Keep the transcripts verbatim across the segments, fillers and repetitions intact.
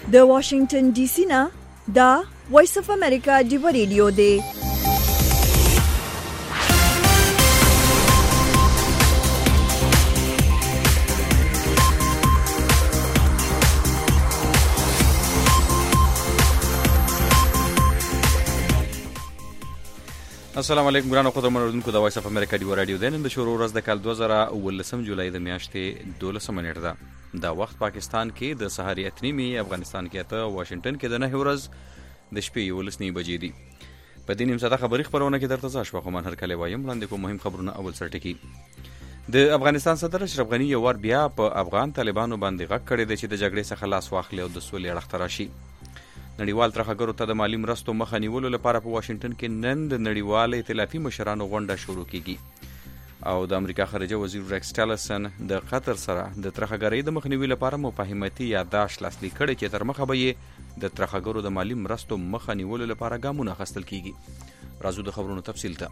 د واشنگټن ډي سي نه دا وایس اف امریکا دی ریډیو دی. السلام علیکم ګرانو قدرمنو اوریدونکو د وایس اف امریکا دی رادیو د نن د شروع ورځ د کال دوه زره اوولسم جولای د میاشتې دولسمه نیټه ده. دا وخت پاکستان کې د سهار اته نیمې، افغانستان کې اته، واشنگټن کې د نهه ورځ د شپې یولس نیمې بجې دي. په دې نیم ساعته خبري خبرونه کې درته زه شوخ من هر کله وایم وړاندې کوم مهم خبرونه. اول سرټکی د افغانستان صدر اشرف غنی یو ور بیا په افغان طالبانو باندې غږ کړی دی چې د جګړې څخه لاس واخلي او د سولې اړخ ته راشي. نړیوال ترهګرو ته د مالی مرستو مخه نیولو لپاره په واشنگټن کې نن د نړیوال ائتلافي مشرانو غونډه شروع کیږي او د امریکا خارجه وزیر ریکس ټیلرسن د قطر سره د ترهګرۍ د مخنیوي لپاره مفاهمتي یادداشت لاسلیک کړی چې تر مخه به یې د ترهګرو د مالی مرستو مخه نیولو لپاره ګامونه اخیستل کیږي. راځو د خبرونو تفصیل ته.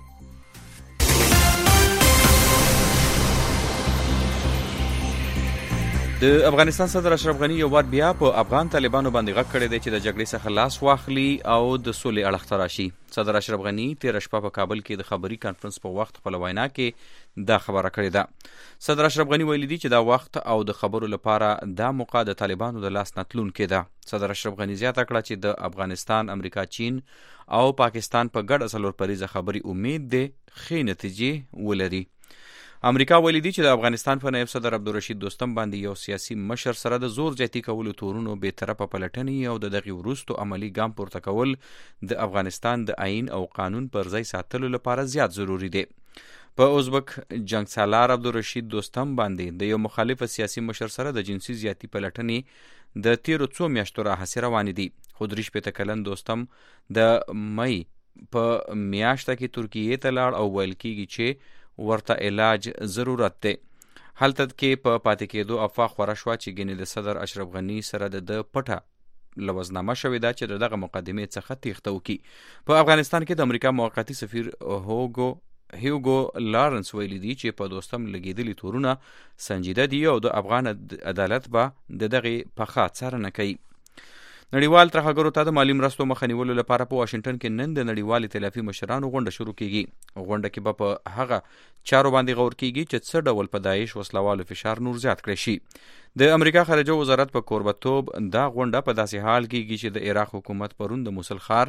د افغانستان صدر اشرف غنی یو وار بیا په افغان طالبانو باندې غږ کړی دی چې د جګړې څخه لاس واخلي او د سولې اړخ ته راشي. صدر اشرف غنی تېره شپه په کابل کې د خبري کانفرنس په وخت خپله وینا کې دا خبره کړې ده. صدر اشرف غنی ویلي دي چې دا وخت او د خبرو لپاره دا موقع د طالبانو د لاس نه تلونکې ده. صدر اشرف غنی زیاته کړه چې د افغانستان، امریکا، چین او پاکستان په ګډه څلور پریزه خبري امید دی ښې نتیجې ولري. امریکا ویلي دي چې د افغانستان په نایب صدر عبدالرشید دوستم باندې یو سیاسي مشر سره د زور زیاتی کولو تورونو بې طرفه پلټنې او د دغې وروستو عملي ګام پورته کول د افغانستان د آئین او قانون پر ځای ساتلو لپاره زیات ضروری دی. په ازبک جنگ سالار عبدالرشید دوستم باندې د یو مخالف سیاسي مشر سره د جنسي زیاتی پلټنې د تیرو څو میاشتو راهیسې روانې دي. خو درې شپېته کلن دوستم د مئی په میاشته کې ترکیې ته لاړ او ویل کېږي چې ورته علاج ضرورت دی. هلته کې په پاتې کېدو افوا خوره شوه چې ګینې د صدر اشرف غنی سره د ده پټه لوزنامه شوې ده چې د دغه مقدمې څخه تیښته وکړي. په افغانستان کې د امریکا موقتي سفیر هوګو هیوګو لارنس ویلي دي چې په دوستم لګېدلي تورونه سنجیده دي او د افغان عدالت به د دغې پخه څارنه کوي. نړیوال ترهګرو ته د مالی مرستو مخه نیولو لپاره په واشنګټن کې نن د نړیوال ائتلافي مشرانو غونډه شروع کیږي. غونډه کې به په هغه چارو باندې غور کیږي چې څه ډول په داعش وسلوالو فشار نور زیات کړی شي. د امریکا خارجه وزارت په کوربتوب دا غونډه په داسې حال کیږي چې د عراق حکومت پرون د موسل ښار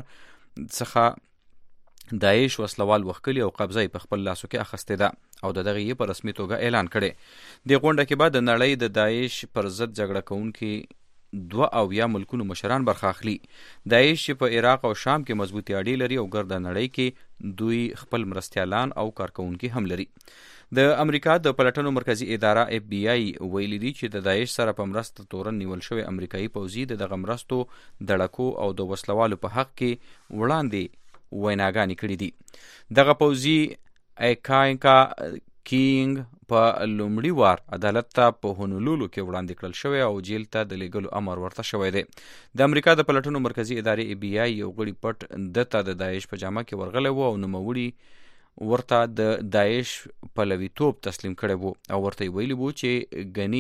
څخه داعش وسلوال وښکلي او قبضه په خپل لاسو کې اخیستې ده او د دغه یې په رسمي توګه اعلان کړی. د غونډه کې به د نړۍ د داعش پر ضد جګړه کوونکي دوه اویا ملکونو مشران برخه اخلي. داعش چې په عراق او شام کې مضبوطی اړې لري او ګرده نړۍ کې دوی خپل مرستیالان او کارکوونکي هم لري. د امریکا د پلټنو مرکزی اداره اف بی آی ویلي دي چې د داعش سره په مرسته تورن نیول شوی امریکایي پوځي د دغه مرستو دړکو او د وسلوالو په حق کې وړاندې ویناګانې کړي دي. دغه پوځي ایکاینکا کینګ په لومړي وار عدالت ته په هونولولو کې وړاندې کړل شوی او جیل ته د لیږلو امر ورته شوی دی. د امریکا د پلټنو مرکزی ادارې ای بی آی یو غړي پټ د ته د داعش په جامه کې ورغلی و او نوموړي ورته د داعش پلویتوب تسلیم کړی و او ورته یې ویلي و چې ګني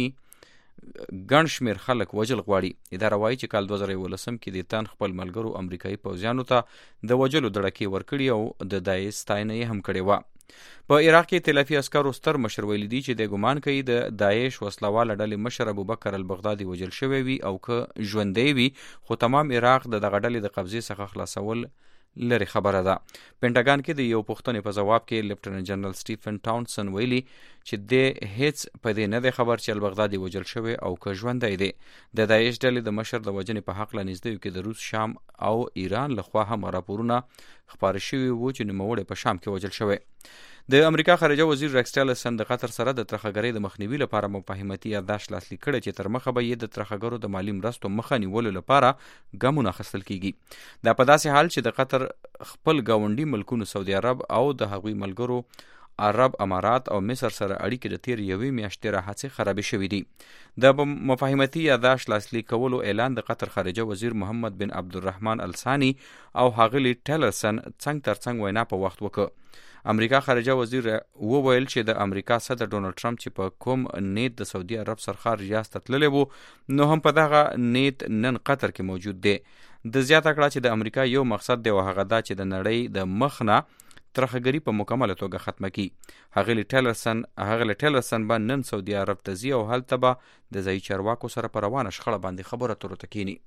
ګڼ شمېر خلک وژل غواړي. اداره وایي چې کال دوه زره یولسم کې د تن خپل ملګرو امریکایي پوځیانو ته د وژلو دړکې ورکړي او د داعش ستاینه یې هم کړې وه. په عراق کې ائتلافي عسکرو ستر مشر ویلي دي چې د ګمان کوي د داعش وسلواله ډلې مشر ابوبکر البغدادي وژل شوی وي او که ژوندی وي خو تمام عراق د دغه ډلې د قبضې څخه خلاصول لري خبره ده. پینټاګان کې د یو پوښتنې په ځواب کې لیفټننټ جنرال سټیفن ټاونسن ویلي چې د هیڅ په دې نه دی خبر چې البغدادي وژل شوی او که ژوندی دی. د داعش ډلې د مشر د وژنې په هکله نږدې کې د روس، شام او ایران لخوا هم راپورونه خپاره شوي وو چې نوموړی په شام کې وژل شوی. د امریکا خارجه وزیر ریکس ټیلرسن د قطر سره د ترهګرۍ د مخنیوي لپاره مفاهمتي یادداشت لاسلیک کړی چې تر مخه به یې د ترهګرو د مالی مرستو مخه نیولو لپاره ګامونه اخیستل کیږي. دا په داسې حال چې د قطر خپل ګاونډي ملکونو سعودي عرب او د هغوی ملګرو عرب امارات او مصر سره اړیکې د تیر یوې میاشتې راهیسې خرابې شوي دي. د مفاهمتي یادداشت لاسلیک کولو اعلان د قطر خارجه وزیر محمد بن عبدالرحمن الثاني او ښاغلي ټیلرسن څنګ تر څنګ وینا په وخت وکړ. امریکا خارجه وزیر وویل چې د امریکا صدر ډونالد ټرمپ چې په کوم نیت د سعودي عرب سرخار ریاض ته تللی وو نو هم په دغه نیت نن قطر کې موجود دی. د زیاته کړه چې د امریکا یو مقصد دی او هغه دا چې د نړۍ د مخ نه ترهګري په مکمله توګه ختمه کړي. هغه ټیلرسن هغه ټیلرسن به نن سعودي عرب ته ځي او هلته به د ځایي چارواکو سره په روانه شخړه باندې خبره ترته کینی.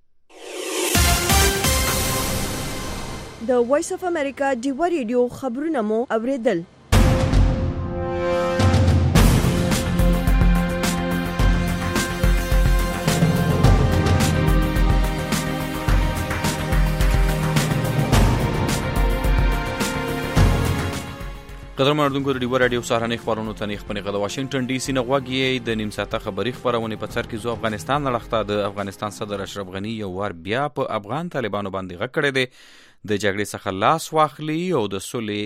د وایس اف امریکا ډیوا ریډیو خبرونه مو اوریدل. قدر مردونکو د ډیوا راډیو سهارنۍ خبرونو ته نیخ پنیغه د واشنگټن ډي سي نه غوږی د نیم ساعته خبري خبرونه په سر کې زو افغانستان نړخته د افغانستان صدر اشرف غنی یو وار بیا په افغان طالبانو باندې غږ کړی دی د جګړې څخه لاس واخلي او د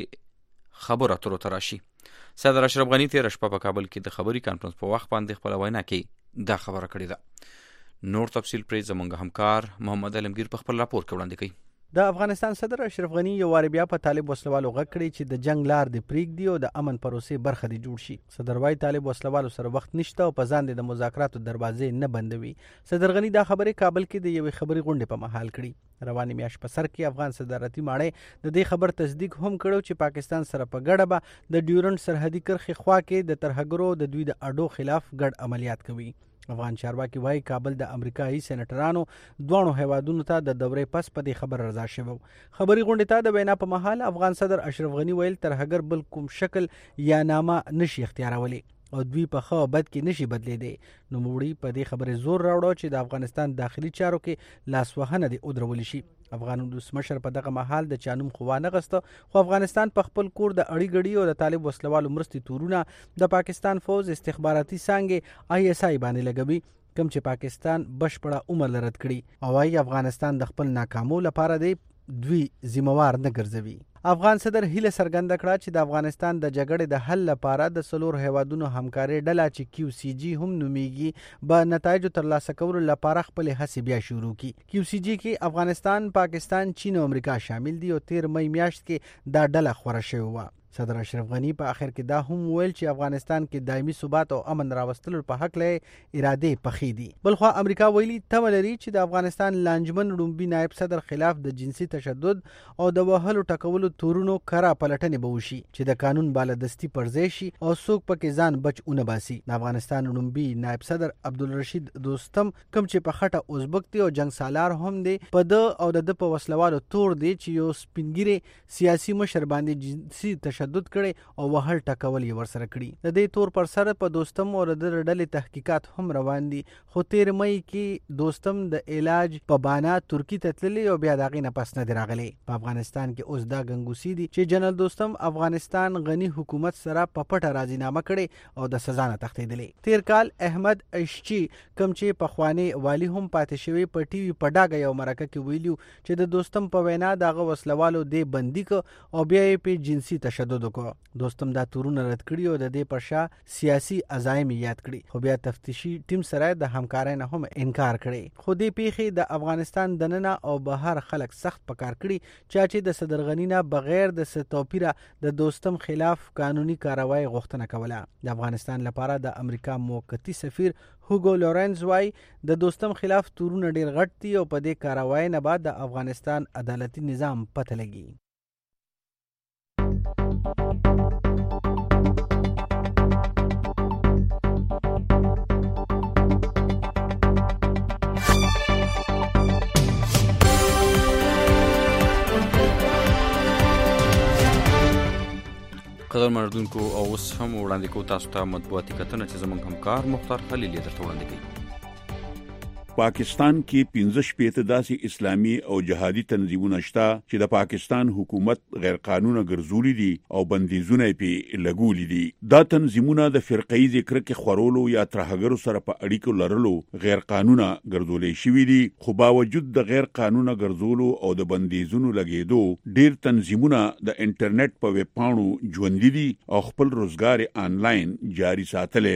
صلح خبره تر تراشي. صدر اشرف غنی تیر شپه په کابل کې د خبري کانفرنس په وخت باندې خپل وینا کې دا خبره کړې ده. نور تفصیل پرې زمونږ همکار محمد علمگیر په خپل راپور کې وړاندې کوي. د افغانستان صدر اشرف غنی یو وار بیا په طالب وسلوالو غږ کړی چې د جنگ لار د پریږدي او د امن پروسې برخه دي جوړ شي. صدر وايي طالب وسلوالو سره وخت نشته او په ځان د مذاکراتو دروازې نه بندوي. صدر غنی دا خبرې کابل کې د یوې خبري غونډې په محل کړي. رواني میاش په سر کې افغان صدارتي ماړی د دې خبر تصدیق هم کړو چې پاکستان سره په ګډه به د ډیورنډ سرحدي کرښې خوا کې د ترهګرو د دوی د اډو خلاف ګډ عملیات کوي. افغان چارواکي وايي کابل د امریکایي سېنیټرانو دوه هیوادونو ته د دورې پس په دې خبر رضا شوی. خبري غونډې ته د وینا په محل افغان صدر اشرف غنی ویل ترهګر بل کوم شکل یا نامه نشي اختیارولي او دوی په خو بد کې نشي بدلیدي. نو موړي په دې خبره زور راوړو چې د افغانستان داخلي چارو کې لاسوهنه دي او درول شي. افغان ولسمشر په دغه محل د چانوم خوانه غسته خو افغانستان په خپل کور د اړی غړي او د طالب وسلوالو مرستي تورونه د پاکستان فوج استخباراتي څنګه آی اس آی باندې لګوي کوم چې پاکستان بشپړه عمر لرد کړي او وايي افغانستان د خپل ناکامو لپاره دی دوی ذمہوار نه ګرځوي. افغان صدر هیله څرګنده کړه چې د افغانستان د جګړې د حل لپاره د څلور هیوادونو همکاري ډله چې کیو سی جی هم نومیږي به نتایج ترلاسه کولو لپاره خپل هڅې بیا شروع کړي. کیو سی جی کې افغانستان، پاکستان، چین او امریکا شامل دي او تیر مې میاشت کې دا ډله خورا شوې و. صدر اشرف غنی په اخر کې دا هم ویل چې افغانستان کې دایمي ثبات او امن راوستلو په حق له اراده پخې دي. بلخو امریکا ویلي تم لري چې د افغانستان لانجمن رومبي نائب صدر خلاف د جنسي تشدد او د وهلو ټکولو تورونو کرا پلټنې به وشي چې د قانون بالادستی پرځای شي او څوک پکې ځان بچ اونه باسي. د افغانستان رومبي نائب صدر عبدالرشید دوستم کوم چې په خټه ازبک دی او جنگ سالار هم دی په د او د په وسلوالو تور دی چې یو سپینګری سیاسي مشر باندې جنسي تشدد تشدد کړي او وهل ټکول یې ورسره کړي. د دې تور پر سره په دوستم او د ډلې تحقیقات هم روان دي خو تیر مې کې دوستم د علاج په بانا ترکی ته تللی او بیا دغه نه پس نه راغلی. په افغانستان کې اوس دا ګنګوسی دي چې جنرال دوستم افغانستان غنی حکومت سره په پټه راضینامه کړي او د سزا نه تښتېدلی. تیر کال احمد عشچی کوم چې په خوانی والی هم پاتې شوی په ټي وي په ډاګه یو مرکه کې ویلو چې د دوستم په وینا دغه وسلوالو دی بندي کو او بیا یې په جنسي تشدد کو. دوستم دا تورونه رد کړی او د دې پر شا سیاسي عزایم یاد کړی خو بیا تفتیشي ټیم سره د همکارۍ نه هم انکار کړی. خو دې پیښې د افغانستان دننه او بهر خلک سخت پکار کړی چې د صدر غنی نه بغیر د ستوپیره د دوستم خلاف قانوني کاروایی غوښتنه کوله. د افغانستان لپاره د امریکا موقتی سفیر هوګو لورنز وايي د دوستم خلاف تورونه ډیر غټ دي او په دې کاروایی نه بعد د افغانستان عدالتي نظام پته لګي. قدر مردونکو او اوس هم وړاندې کوو تاسو ته مطبوعاتي کتنه چې زموږ همکار مختار خلیل یې درته وړاندې کوي. پاکستان کې پنځه شپېته داسې اسلامي او جهادي تنظیمونه شته چې د پاکستان حکومت غیر قانوني ګرځولي دي او بندیزونه یې لګولي دي. دا تنظیمونه د فرقه‌ای ذکر کې خورولو یا ترهګرو سره په اړیکو لرلو غیر قانوني ګرځولې شوی دي. خو باوجود د غیر قانوني ګرځولو او د بندیزونو لګیدو ډیر تنظیمونه د انټرنیټ په ویب پاڼو ژوند دي او خپل روزګار آنلاین جاری ساتلې دي.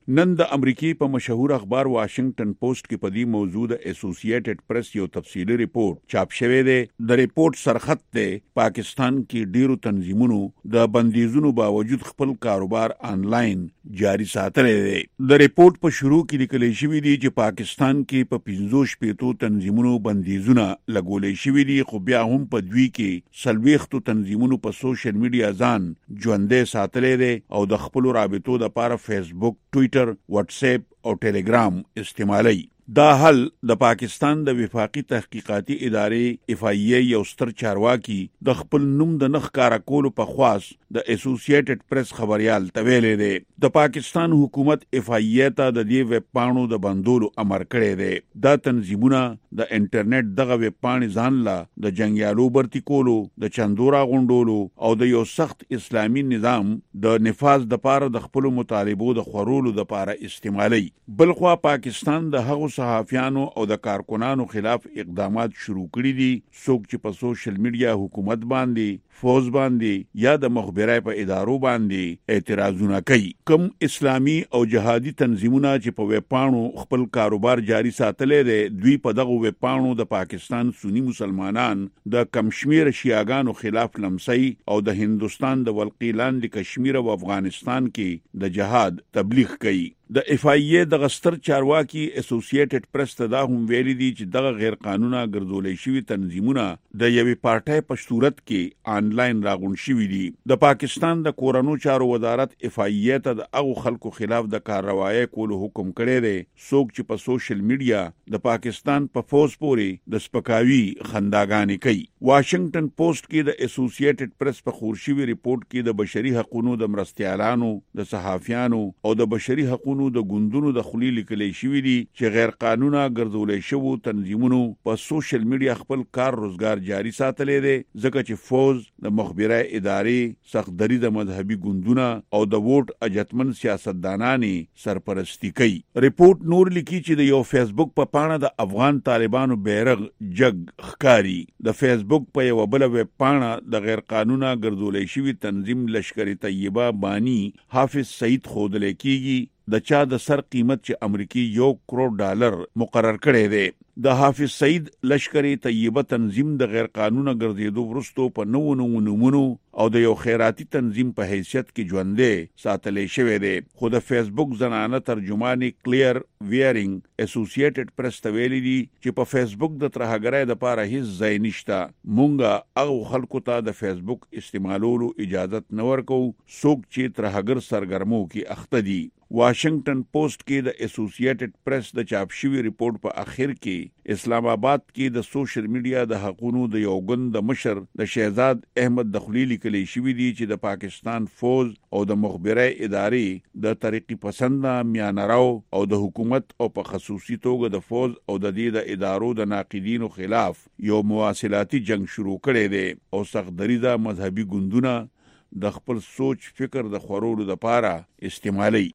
نن د امریکای په مشهور اخبار واشنگټن پوسټ کې په دې موضوع د اسوسییټډ پریس یو تفصیلی ریپورت چاپ شوی دی. د ریپورت سرخط دی پاکستان کې ډیرو تنظیمونو د بندیزونو باوجود خپل کاروبار آنلاین جاری ساتلی دی. د ریپورت په شروع کې لیکل شوی دی چې پاکستان کې په پنځه شپږ تنظیمونو بندیزونه لګولې شوی دي، خو بیا هم په دوی کې سلويختو تنظیمونو په سوشل میډیا ځان ژوندې ساتلی دی او د خپل رابطو د پاره فیسبوک، ټوئیټر، واتس اپ او ټیلیګرام استعمالي. دا حل د پاکستان د وفاقي تحقیقاتي ادارې اف آی ای یو ستر چارواکي د خپل نوم د نخ کارا کولو په خواص د اسوسییټډ پریس خبريال تویلې دی. د پاکستان حکومت اف آی ای ته د دې ویب پاڼو د بندولو امر کړی دی. دا تنظیمونه د انټرنیټ دغه ویب پاڼې ځان لا د جنگیالو برتی کولو، د چندورا غونډولو او د یو سخت اسلامي نظام د نفاذ د پاره د خپل مطالبو د خورولو د پاره استعمالي. بلخوا پاکستان د هغو صحافیانو او د کارکونانو خلاف اقدامات شروع کړي دي څوک چې په سوشل میډیا حکومت باندې، فوز باندې یا د مخبرای په ادارو باندې اعتراضونه کوي. کم اسلامی او جهادي تنظیمونه چې په ویب پاڼو خپل کاروبار جاری ساتلی دی، دوی په دغه ویب پاڼو د پاکستان سنی مسلمانان د کمشمیر شیعاګانو خلاف لمسي او د هندستان د ولقي لاندې کشمیر او افغانستان کې د جهاد تبلیغ کوي. د اف آی ای د غستر چارواکي اسوسییټډ پریس ته دا هم ویلي دي چې دغه غیر قانونه ګرځولې شوی تنظیمونه د یوې پارټۍ په صورت کې آنلاین راغون شوی دي. د پاکستان د کورونو چارو وزارت اف آی ای ته د هغو خلکو خلاف د کارروایي کولو حکم کړی دی څوک چې په سوشل میډیا د پاکستان په فوز پورې د سپکاوي خنداګانې کوي. واشنگټن پوسټ کې د اسوسییټډ پریس په خور شوی ریپورت کې د بشري حقوقو د مرستیالانو، د صحافیانو او د بشري حقوقو د ګوندونو د خلی لیکلې شوی دي چې غیر قانونه ګرځولې شوو تنظیمونو په سوشل میډیا خپل کار روزګار جاری ساتلې دي، ځکه چې فوز، د مخبرای ادارې، سختدري د مذهبي ګوندونه او د ووټ اجتمن سیاستدانانې سرپرستی کوي. ریپورت نور لیکي چې د یو فیسبوک په پاڼه د افغان طالبانو بیرغ جګ ښکاری. د فیسبوک په یو بل ویب پاڼه د غیر قانونه ګرځولې شوی تنظیم لشکر طیبه بانی حافظ سعید خودل کیږي د چا د سر قیمت چې امریکای یو کروڑ ډالر مقرر کړی دی. د حافظ سعید لشکر طیبه تنظیم د غیر قانونه ګرځېدو وروسته په نو نو نمونو او د یو خیراتي تنظیم په حیثیت کې ژوندې ساتلې شوی دی. خو د فیسبوک زنانه ترجمانی کلیر ویرینګ اسوسییټډ پریس ته ویلي دي چې په فیسبوک د ترهګرۍ د پاره هیڅ ځای نشته. مونږه هغه خلکو ته د فیسبوک استعمالولو اجازه نه ورکو څوک چې ترهګر سرګرمو کې اخته دي. واشنگټن پوسټ کې د اسوسییټډ پریس د چاپ شوی ریپورت په اخر کې اسلام آباد کې د سوشل میډیا د حقوقو د یو ګوند د مشر د شهزاد احمد دخلی لیکلې شوی دی چې د پاکستان فوز او د مخبرای ادارې د طریقې پسند میانراو او د حکومت او په خصوصي توګه د فوز او د دې د ادارو د ناقدینو خلاف یو مواصلاتي جنگ شروع کړی دی او سختدري د مذهبي ګوندونه د خپل سوچ فکر د خورولو د پاره استعمالي.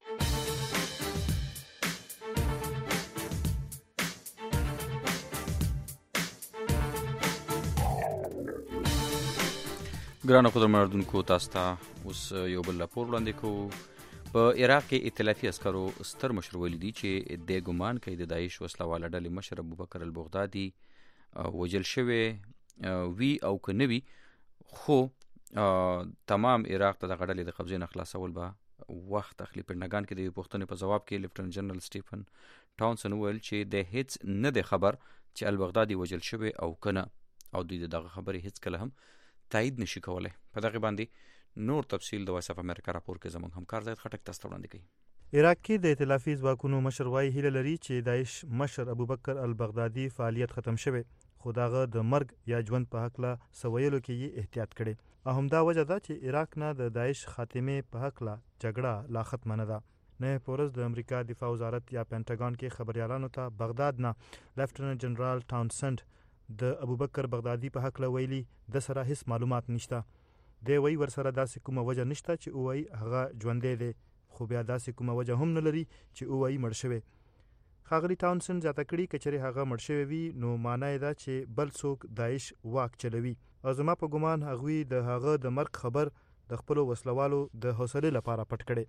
ګرانو قدرمنردونکو، تاسو ته اوس یو بل راپور وړاندې کوو. په عراق کې ائتلافي عسکرو ستر مشر ویلي دي چې د ګمان کوي د داعش وسلواله ډلې مشر ابوبکر البغدادي وژل شوی وی او که نه وي، خو تمام عراق ته دغه ډلې د قبضې نه خلاصول به وخت اخلي. پنټاګان کې د پوښتنې په جواب کې لیفټننټ جنرال سټیفن ټاونسن وویل چې د هیڅ نه دی خبر چې البغدادي وژل شوی او کنه، او دوی دغه خبرې هیڅ کله هم تایید نشي کولای. په دغه باندې نور تفصیل د وایس اف امریکا راپور کې زموږ همکار زید خټک تاسو ته وړاندې کوي. عراق کې د ائتلافي ځواکونو مشر وايي هیله لري چې داعش مشر ابوبکر البغدادي فعالیت ختم شوی، خو داغه د مرګ یا ژوند په حق لا سویلو کې یې احتیاط کړي. همدا وجه ده چې عراق نه د داعش خاتمه په حق لا جګړه لا ختم نه ده. نه پورز د امریکا دفاع وزارت یا پینټاګان کې خبريالانو ته بغداد نه لیفټننټ جنرال ټاونسند د ابوبکر بغدادي په حق لا ویلي د سره هیڅ معلومات نشته. دی وی ورسره داسې کومه وجه نشته چې او وی هغه ژوندې دی، خو بیا داسې کومه وجه هم نه لري چې او وی مړ شوی. ښاغلي ټاونسن زیاته کړي کچره هغه مړ شوی وي نو معنی دا چې بل څوک داعش واک چلوي، او زما په ګمان هغوی د هغه د مرګ خبر د خپل وسلوالو د حوصله لپاره پټ کړي.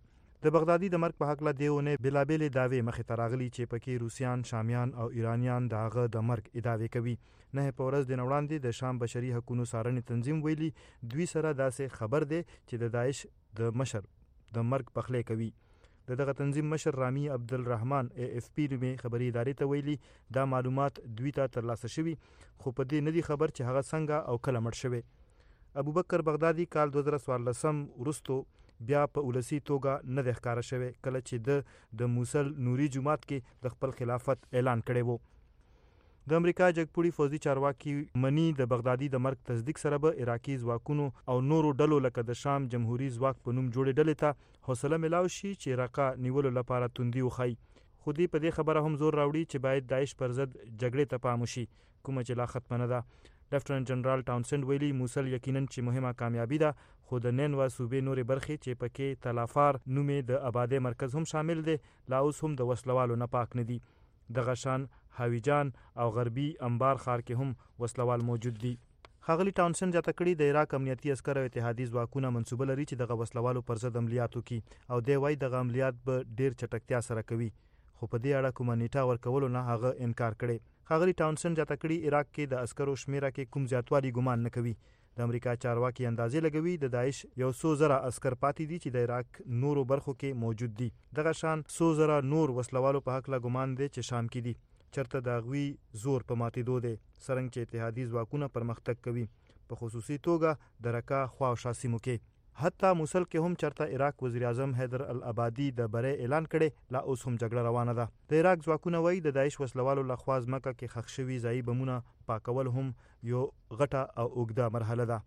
د بغدادي د مرګ په هکله دې اونۍ بېلابېلې دعوې مخې ته راغلي چې پکې روسیان، شامیان او ایرانیان د هغه د مرګ ادعاوې کوي. نه په ورځ د نه وړاندې د شام بشري حقوقو څارنې تنظیم ویلي دوی سره داسې خبر دی چې د داعش د مشر د مرګ پخلی کوي. د دغه تنظیم مشر رامي عبدالرحمن ای اف پی نومې خبري ادارې ته ویلي دا معلومات دوی ته ترلاسه شوي خو په دې نه دي خبر چې هغه څنګه او کله مړ شوی. ابوبکر بغدادي کال دوه زره څوارلسم وروستو بیا په ولسی توګه نه دی ښکاره شوی کله چې د د موصل نوري جومات کې د خپل خلافت اعلان کړی وو. د امریکا جګپوړي فوزي چارواکي منی د بغدادي د مرګ تصدیق سره به عراقي ځواکونو او نورو ډلو لکه د شام جمهوریت ځواک په نوم جوړې ډلې ته حوصله ملاو شي چې رقا نیولو لپاره توندي وښایي. خو دوی په دې خبره هم زور راوړي چې باید داعش پر ضد جګړې ته پام وشي کومه چې لا ختمه نه ده. لیفټننټ جنرال ټاونسند ویلي موصل یقینا چې مهمه کامیابي ده خو د نینوا صوبې نورې برخې چې پکې تلافار نومې د آبادۍ مرکز هم شامل دی لا اوس هم د وسلوالو نه پاک نه دي. دغه شان هاویجان او غربي انبار ښار کې هم وسلوال موجود دي. ښاغلي ټاونسند زیاته کړي د عراق امنیتي عسکر او اتحادي ځواکونه منصوبه لري چې دغه وسلوالو پر ضد عملیات وکړي او دی وایي دغه عملیات به ډېر چټکتیا سره کوي خو په دې اړه کومه نیټه ورکولو نه هغه انکار کړی. ښاغلي ټاونسند زیاته کړي عراق کې د عسکرو شمیره کې کوم زیاتوالي ګمان نه کوي. د امریکا چارواکي اندازې لګوي د داعش یو څو زره عسکر پاتې دي چې د عراق نورو برخو کې موجود دي. دغه شان څو زره نور وسلوالو په هکله ګمان دی چې شام کې دي چرته د هغوی زور په ماتېدو دی څرنګه چې اتحادي ځواکونه پرمختګ کوي په خصوصي توګه د رقا خوا او شا سیمو کې. حتی موصل کې هم چرته عراق وزیر اعظم حیدر العبادي د بری اعلان کړي لا اوس هم جګړه روانه ده. د عراق ځواکونه وایي د داعش وسلوالو لخوا ځمکه کې ښخ شوي ځایي بمونه پاکول هم یو غټه او اوږده مرحله ده.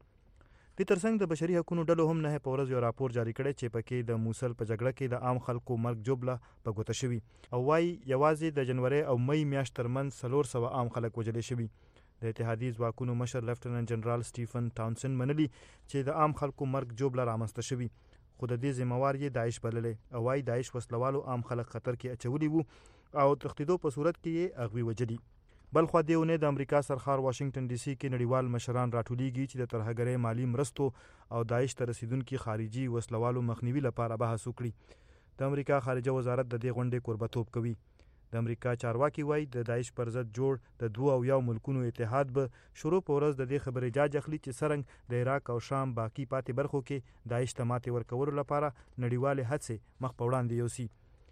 د ترڅنګ د بشري حقوقو ډلو هم نه په ورځ یو راپور جاری کړی چې پکې د موصل په جګړه کې د عام خلکو مرګ جوړه په ګوته شوي او وایي یوازې د جنوري او مې میاشت ترمنځ څلور سوه عام خلک وژل شوي. د اتحادي ځواکونو مشر لیفټننټ جنرال سټیفن ټاونسند منلي چې د عام خلکو مرګ جوړه رامنځته شوي خو د دې ذمہوار یې داعش بللی او وایي داعش وسلوالو عام خلک خطر کې اچولي وو او تښتېدو په صورت کې یې هغوی وژلي. بل خوا دې اونۍ د امریکا سرخار واشنگټن ډي سي کې نړیوال مشران راټولیږي چې د ترهګرۍ مالي مرستو او داعش ته رسیدونکي خارجي وسلوالو مخنیوي لپاره بحث وکړي. د امریکا خارجه وزارت د دې غونډې کوربتوب کوي. د امریکا چارواکي وایي د داعش پر ضد جوړ د دوه او یو ملکونو اتحاد به شروع په ورځ د دې خبرې جاج اخلي چې څرنګه د عراق او شام باقي پاتې برخو کې داعش ته ماتې ورکولو لپاره نړیوالې هڅې مخ په وړاندې یوسي.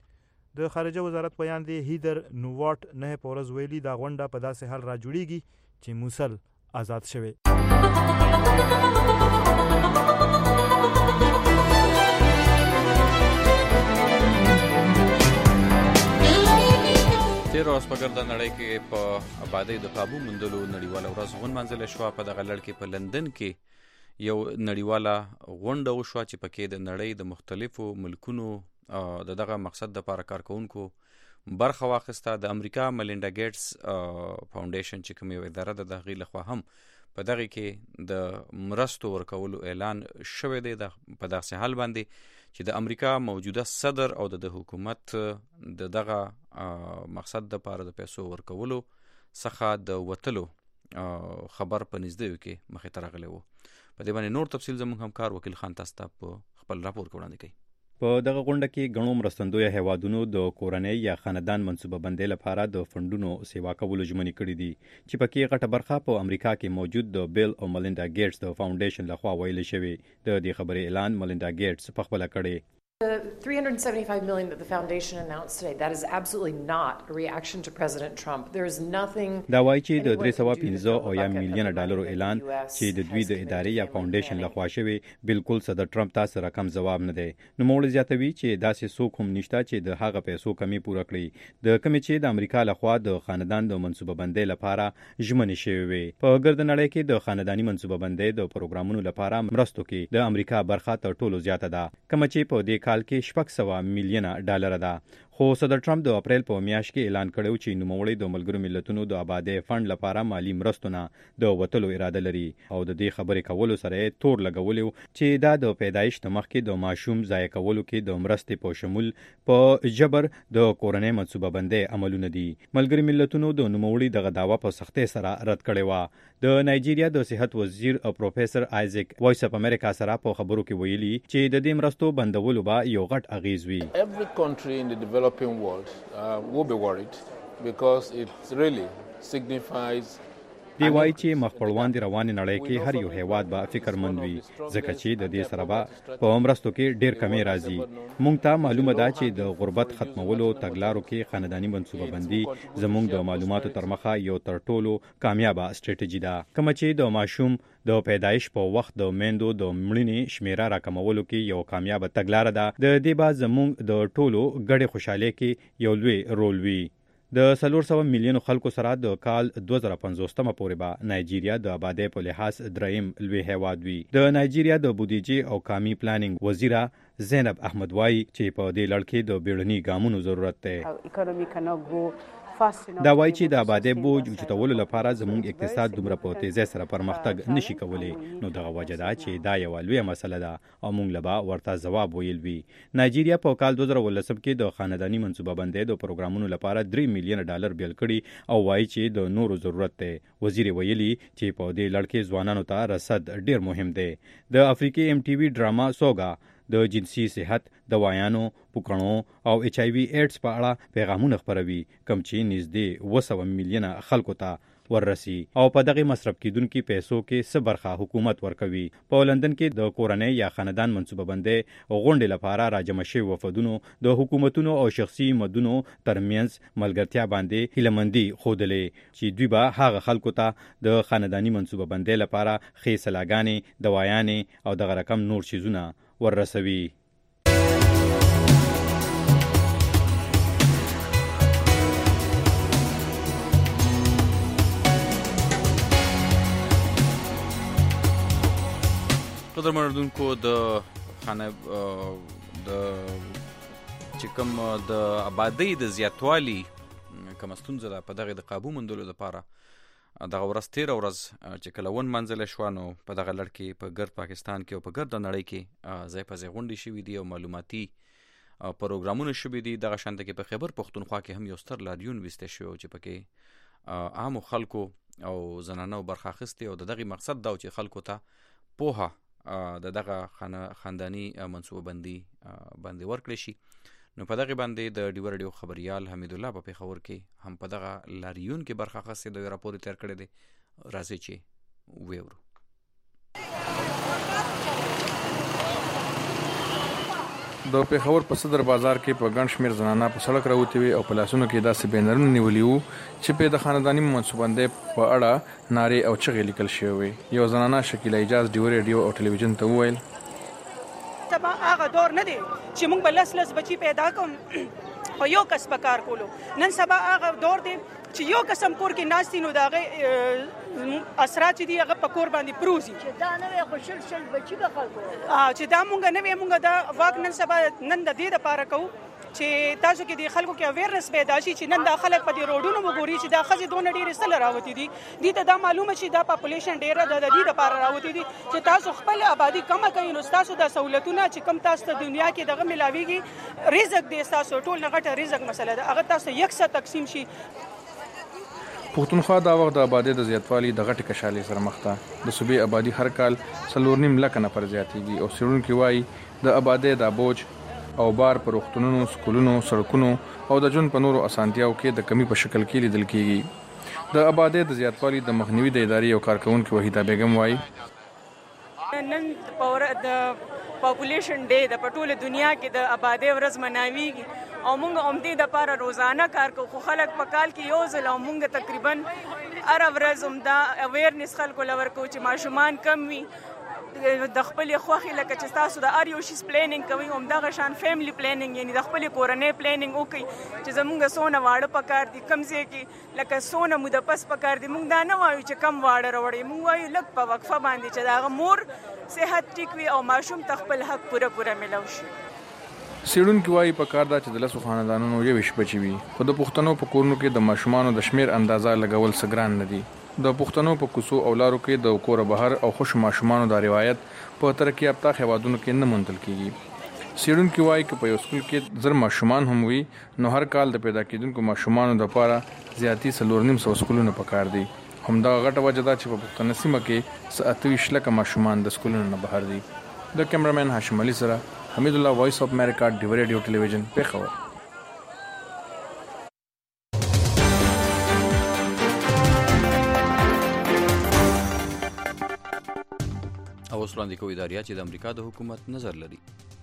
د خارجه وزارت بیان دی هیدر نوواټ نه په ورځ ویلي دا غونډه په داسې حال را جوړیږي چې موصل آزاد شوی. تیر ورځ په ګرده نړۍ کې په آبادۍ د قابو موندلو نړیواله ورځ ونمانځله شوه. په دغه لړ کې په لندن کې یو نړیواله غونډه وشوه چې پکې د نړۍ د مختلفو ملکونو د دغه مقصد دپاره کارکوونکو برخه واخیسته. د امریکا ملینډا ګیټس فاونډیشن چې کوم یو اداره ده د هغې لخوا هم په دغه کې د مرستو ورکولو اعلان شوی دی. په داسې حال باندې چې د امریکا موجوده صدر او د حکومت د دغه مقصد دپاره د پیسو ورکولو څخه د وتلو خبر په نږدېو کې مخې ته راغلی و. په دې باندې نور تفصیل زموږ همکار وکیل خان تاسو ته په خپل راپور کې وړاندې کوي. په دغه غونډه کې ګڼو مرستندویه هیوادونو د کورنۍ یا خاندان منصوبه بندۍ لپاره د فنډونو سیوا کولو ژمنې کړي دي چې پکې غټه برخه په امریکا کې موجود د بیل او ملینډا ګیټس د فاونډیشن لخوا ویل شوی. د دې خبرې اعلان ملینډا ګیټس په خپله کړی. The three hundred seventy-five million dollars that the foundation announced today, that is absolutely not a reaction to President Trump. There is nothing. دا وایي چې د درې سوه پنځه او یا میلیونه ډالرو اعلان چې د دوی د ادارې یا فاونډیشن لخوا شوی بالکل صدر ټرمپ ته سره کم ځواب نه دی. نوموړی زیاتوي چې داسې څوک هم نشته چې د هغه پیسو کمی پوره کړي د کومې چې د امریکا لخوا د خاندان د منصوبه بندۍ لپاره ژمنې شوې وي. په ګرده نړۍ کې د خانداني منصوبه بندۍ د پروګرامونو لپاره مرستو کې د امریکا برخه تر ټولو زیاته ده کومه چې په دې کال کې شپږ سوه میلیونه ډالر ده. خو صدر ټرمپ د اپریل په میاشت کې اعلان کړو چې نوموړی د ملګرو ملتونو د آبادی فند لپاره مالی مرستونه د وټلو اراده لري او د دې خبرې کولو سره تور لګولیو چې دا د پیدایش د مخکې د ماشوم ضایع کولو کې د مرستې په شمول په جبر د کورنۍ منصوبه بندۍ عملونه دي. ملګرو ملتونو د نوموړي دغه داوا په سختۍ سره رد کړې و. د نایجیریا د صحت وزیر او پروفیسور آیزک وایس اف امریکا سره په خبرو کې ویلي چې د دې مرستو بندولو به یو غټ اغیز وي. Every country in the developing world uh, will be worried because it really signifies دی وایي چې مخپړوان د روانې نړۍ کې هر یو هیواد به فکرمند وي ځکه چې د دې سره به په مرستو کې ډېر کمی راځي. موږ ته معلومه ده چې د غربت ختمولو تګلارو کې خانداني منصوبه بندي زموږ د معلوماتو تر مخه یو تر ټولو کامیابه سټریټیجي ده، کومه چې د ماشوم د پیدایش په وخت د میندو د مړینې شمیره راکمولو کې یو کامیابه تګلاره ده. د دې به زموږ د ټولو ګډې خوشحالۍ کې یو لوی رول وي. د څلور سوه میلیونو خلکو سره د کال دوه زره پنځوستمه پورې به نایجیریا د آبادی په لحاظ دریم لوی هیواد وي. د نایجیریا د بودیجې او قومي پلانینګ وزیره زینب احمد وایي چې په دې لړ کې د بیړني ګامونو ضرورت دی. دا وایي چې د آبادی بوج اوچتولو لپاره زموږ اقتصاد دومره په تیزۍ سره پرمختګ نشي کولی، نو دغه وجه ده چې دا یوه لویه مسله ده او موږ له به ورته ځواب ویل وي. نایجیریا په کال دوه زره اوولسم کې د خانداني منصوبه بندۍ د پروګرامونو لپاره درې میلیونه ډالر بیل کړي او وایي چې د نورو ضرورت دی. وزیر ویلي چې په دې لړ کې ځوانانو ته رصد ډېر مهم دی. د افریقي ایم ټي وي ډراما سوګا د جنسي صحت، دوايانو، پوکڼو او ایچ آی وي ایډز په اړه پیغامونه خپروي کم چې نږدې اوه سوه میلیونه خلکو ته وررسي او په دغه مصرف کیدونکو پیسو کې څه برخه حکومت ورکوي. په لندن کې د کورنۍ یا خاندان منصوبه بندۍ غونډې لپاره راجمع شوي وفدونو د حکومتونو او شخصي مدونو ترمنځ ملګرتیا باندې هیلهمندي ښودلې چې دوی به هغه خلکو ته د خانداني منصوبه بندۍ لپاره ښې سلاګانې، دوايانې او دغه رقم نور چیزونه وررسوي. قدر مردونکو د خانه د چې کوم د آبادی د زیاتوالي کوم ستونزه ده په دغه د قابو موندلو لپاره دغه ورځ تېره ورځ چې کله ون منځله شوه نو په دغه لړ کې په ګرد پاکستان کې او په ګرد نړۍ کې ځای په ځای غونډې شوي دي او معلوماتي پروګرامونه شوي دي. دغه شانته کې په خیبر پښتونخوا کې هم یو ستر لاریون ویسته شوی چې پکې عامو خلکو او زنانو برخه اخیستې او د دغه مقصد دا چې خلکو ته پوهه د دغه خانداني منصوبه بندي باندې ورکړی شي. نو په دغه باندې د ډیو رادیو خبريال حمید الله په پیښور کې هم په دغه لاریون کې برخه اخیستې د راپور تیر کړی دی. راځي چې ویورو. د پیښور په صدر بازار کې په ګڼ شمېر زنانه په سړک راوتې وې او په لاسونو کې داسې بینرونه نیولي وو چې په د خانداني منصوبه بندۍ په اړه نارې او چغې لیکل شوې وې. یو زنانه شکیله اجاز ډیو رادیو او ټلویزیون ته وویل سبا هغه دور نه دی چې موږ به لس لس بچي پیدا کوم او یو کس په کار کولو. نن سبا هغه دور دی چې یو قسم کور کې ناستي نو د هغې اثرات چې دي هغه په کور باندې پروزي چې دا نه وي خو شل شل بچي به خلکو چې دا مونږ نه وي مونږ دا واک نن سبا نن د دې دپاره کوو چې تاسو کې د خلکو کې اویرنس پیدا شي چې نن دا خلک په دې روډونو وګوري چې دا ښځې دونه ډېرې څله راوتې دي. دې ته دا معلومه شي دا پاپولیشن ډېره ده د دې دپاره راوتې دي چې تاسو خپل آبادي کمه کوئ نو ستاسو دا سهولتونه چې کوم تاسو ته دنیا کې دغه ملاویږي رزق دی ستاسو ټول نه غټه رزق مسله ده هغه تاسو یکسه تقسیم شي. پښتونخوا دا وخت د آبادی د زیاتوالي د غټې کشالۍ سره مخ ده. د صوبې آبادي هر کال څلور نیم لکه نفر زیاتېږي او څېړونکي وایي د آبادۍ دا بوج او بار په روغتونونو، سکولونو، سړکونو او د ژوند په نورو اسانتیاو کې د کمی په شکل کې لیدل کېږي. د آبادۍ د زیاتوالي د مخنیوي د ادارې یو کارکونکي وحیده بیګم وایي نن د پاپولیشن ډے د په ټوله دنیا کې د آبادۍ ورځ مناویږي او موږ همدې دپاره روزانه کار کوو خو خلک په کال کې یو ځل او موږ تقریبا هره ورځ همدا اویرنس خلکو له ورکوو چې ماشومان کم وي د خپلې خوښې لکه چې تاسو د هر یو شیز پلانینګ کوئ همدغه شان فیملی پلانینګ یعنې د خپلې کورنۍ پلانینګ وکړئ چې زموږ څونه واړه پکار دي کوم ځای کې لکه څونه موده پس پکار دي. موږ دا نه وایو چې کم واړه راوړئ موږ وایو لږ په وقفه باندې چې د هغه مور صحت ټیک وي او ماشوم ته خپل حق پوره پوره میلاو شي. سیړونکي وایي په کار دا چې د لسو خاندانونو یویشت بچي وي، خو د پښتنو په کورونو کې د ماشومانو د شمیر اندازه لګول څه ګران نه دي. د پښتنو په کوڅو او لارو کې د کور بهر او خوش ماشومانو دا روایت په ترقي یافته هیوادونو کې نه موندل کیږي. سیړونکي وایي که په یو سکول کې زر ماشومان هم وي نو هر کال د پیدا کېدونکو ماشومانو دپاره زیاتي څلور نیم سوه سکولونه پکار دي. همدغه غټه وجه ده چې په پښتنه سیمه کې څه اته ویشت لکه ماشومان د سکولونو نه بهر دي. د کیمرامین هاشم علي سره حمید الله، وایس اف امریکا، ډیو ریډیو ټلویزیون، پېښور. اوس وړاندې کوي اداریا چې د امریکا د حکومت نظر لري.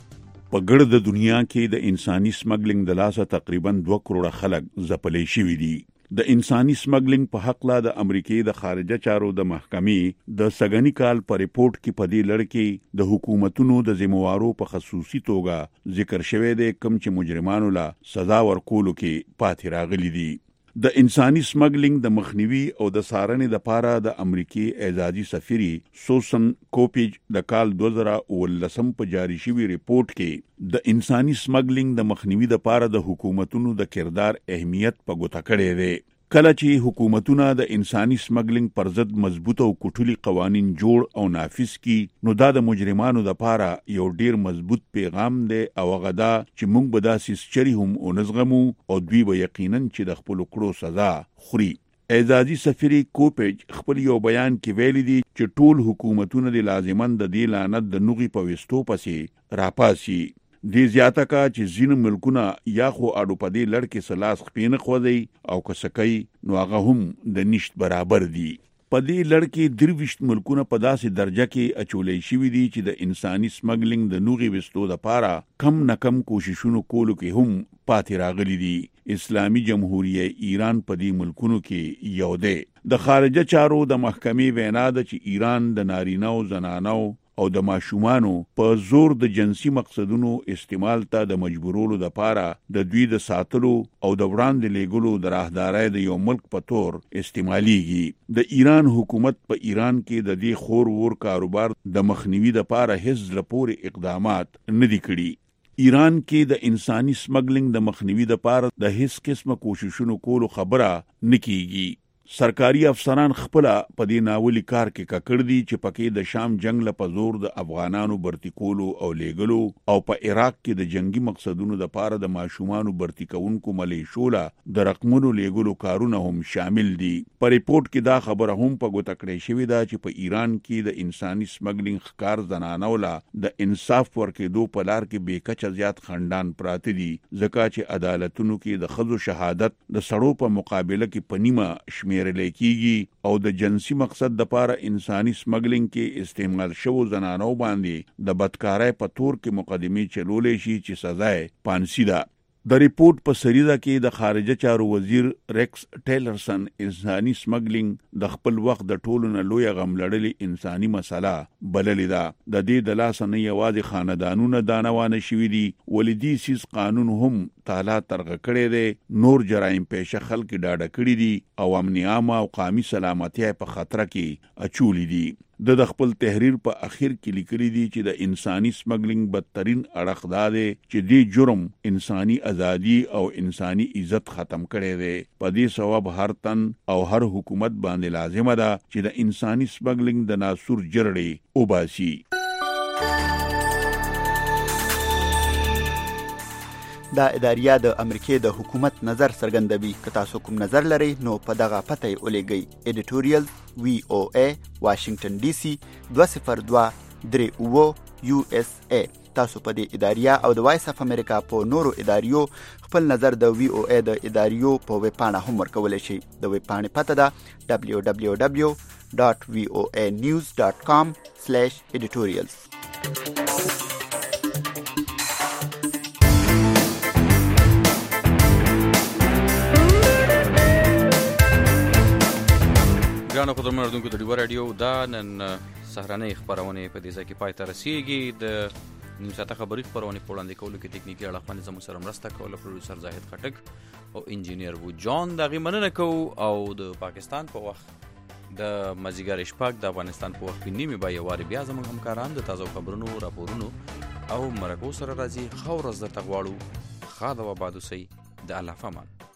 په ګړه د دنیا کې د انساني سمګلینګ د لاسه تقریبا دوه کروڑه خلک ځپلې شوي دي. د انساني سمګلینګ په حق لا د امریکای د خارجه چارو د محکمې د سګنی کال په ریپورت کې په دې لړ کې د حکومتونو د ذمہوارو په خصوصي توګه ذکر شوی دی کوم چې مجرمانو لا سزا ورکولو کې پاتې راغلي دي. د انساني سمګلینګ د مخنیوي او د سارنې د پاره د امریکای اعزازي سفیری سوسن کوپیج د کال دوه زره اوولسم په جاری شوی ریپورت کې د انساني سمګلینګ د مخنیوي د پاره د حکومتونو د کردار اهمیت په ګوته کړی دی. کله چې حکومتونه د انساني سمګلینګ پر ضد مضبوط او کټولي قوانين جوړ او نافذ کړي نو دا د مجرمانو لپاره یو ډیر مضبوط پیغام دی او غدا چې موږ به داسې چری هم اونزغمو او دوی به یقینا چې د خپل کړو سزا خوري. اعزازي سفیری کوپیج خپل یو بیان کې ویلي دي چې ټول حکومتونه د لازمان د دې لعنت د نوغي په وستو پسې راپاسي. دې زیاته کا چې ځینې ملکونه یا خو اډو په دې لړ کې سلاس خپینه خوځي او کسکای نو هغه هم د نشت برابر دي. په دې لړ کې درویشت ملکونه په داسې درجه کې اچولې شوي دي چې د انساني سمګلینګ د نوغي وستو لپاره کم نه کم کوششونو کولو کې هم پاتې راغلي دي. اسلامي جمهوریت ایران په دې ملکونو کې یو دی. د خارجه چارو د محکمې وینا ده چې ایران د نارینه او زنانو او د ماشومانو په زور د جنسي مقصدونو استعمال ته د مجبورولو د پاره د دوی د ساتلو او د وړاندې لیګلو د راهدارۍ د یو ملک په تور استعماليږي. د ایران حکومت په ایران کې د دې خور ور کاروبار د مخنیوي د پاره هیڅ لپاره اقدامات نه دي کړي. ایران کې د انساني سمګلینګ د مخنیوي د پاره د هیڅ قسمه کوششونو کولو خبره نکېږي. سرکاري افسران خپل په دې ناولي کار کې ککړ دي چې پکې د شام جنگ له پزور د افغانانو برتی کولو او لیګلو او په عراق کې د جنگي مقصدونو د پاره د ماشومانو برتی کونکو ملیشوله د رقمونو لیګلو کارونه هم شامل دي. په ریپورت کې دا خبره هم په ګوته کړې شوې ده چې په ایران کې د انساني سمګلینګ ښکار زنانو له د انصاف ورکېدو په لار کې بیکچه زیات خندان پراته دي ځکه چې عدالتونو کې د خزو شهادت د سړو په مقابله کې په نیمه شمیر لیکيږي او د جنسي مقصد د پاره انساني سمګلینګ کې استعمال شوو زنانو باندې د بدکارۍ په تور کې مقدمه چلولې شي چې سزا یې پانسي ده. د ریپورت په سریزه کې د خارجه چارو وزیر ریکس ټیلرسن انساني سمګلینګ د خپل وخت د ټولو نه لوی غم لړلې انساني مسله بللې ده. د دې د لاس نه یوازې خاندانونه دانوانه شوي دي ولدي سیس قانون هم تعالی ترغه کړی دی. نور جرایم پیشه خلک ډاډه کړي دي او امنیت عامه او قومي سلامتیا په خطر کې اچولې دي. د خپل تحریر په اخر کې لیکلي دي چې د انساني سمګلینګ بدترین اړخ دا دی چې دې جرم انساني ازادي او انساني عزت ختم کړي دي. په دې سبب هر تن او هر حکومت باندې لازمه ده چې د انساني سمګلینګ د ناسور جرړې وباسي. دا اداریا د امریکای د حکومت نظر څرګندوي. که تاسو کوم نظر لرئ نو په دغه پته یې ولېږئ. ایډیټوریال وی او ای واشنگټن ډي سي دوه صفر دوه درې اوه یو اس ای. تاسو په دې اداریا او د وایس اف امریکا په نورو اداریو خپل نظر د وی او ای د اداریو په ویب پاڼه هم ورکولی شئ. د ویب پاڼې پته ده دبلیو دبلیو دبلیو ډاټ وی او ای نیوز ډاټ کام سلیش ایډیټوریالز. ګرانو قدرمنو اردوونکو د ډیو راډیو دا نن سهارنۍ خپرونې په دې ځای کې پای ته رسیږي. د نیم ساعته خبري خپرونې په وړاندې کولو کې تکنیکي اړخ باندې زموږ سره مرسته کوله پروډوسر زاهد خټک او انجینیر وو جان. د هغې مننه کوو او د پاکستان په وخت د مازدیګر شپږ د افغانستان په وخت کې نیمې به یو وارې بیا زموږ همکاران د تازه خبرونو راپورونو او مرکو سره راځي. ښه ورځ درته غواړو. ښاد او آباد اوسئ. د الله په امان.